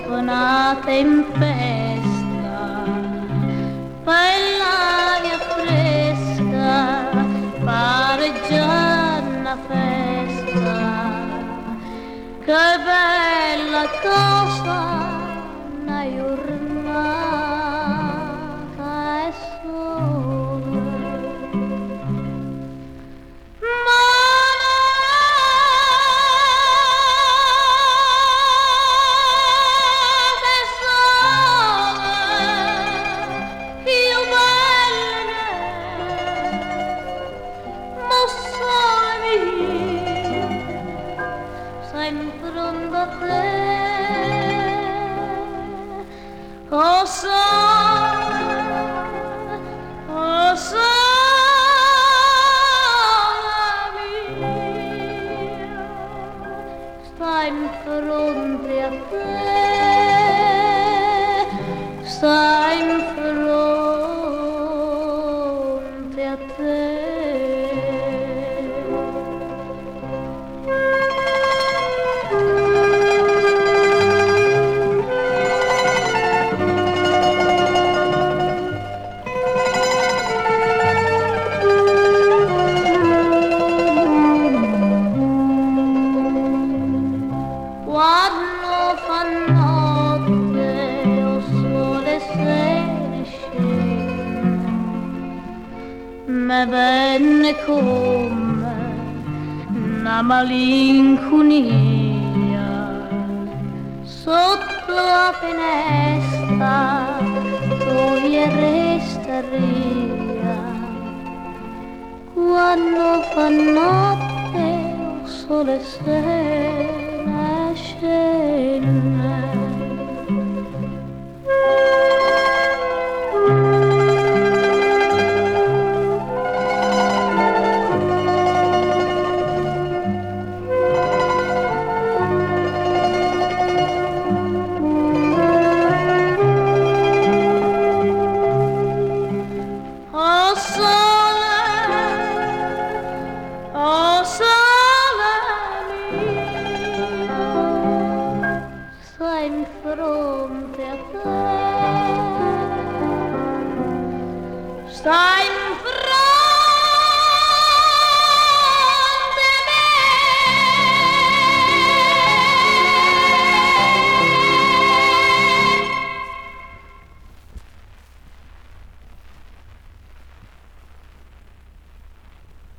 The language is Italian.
una tempesta, per l'aria fresca, pare già una festa, che bella cosa, una giornata e sole. Sempre da te, oh sole mia, sta in fronte a te, sta in fronte a te. Quando fa notte o sole se ne scende, me venne come una malinconia sotto la finestra, toglie e resta ria. Quando fa notte o sole se ne scende. Oh sole mia, sta in fronte a te, sta in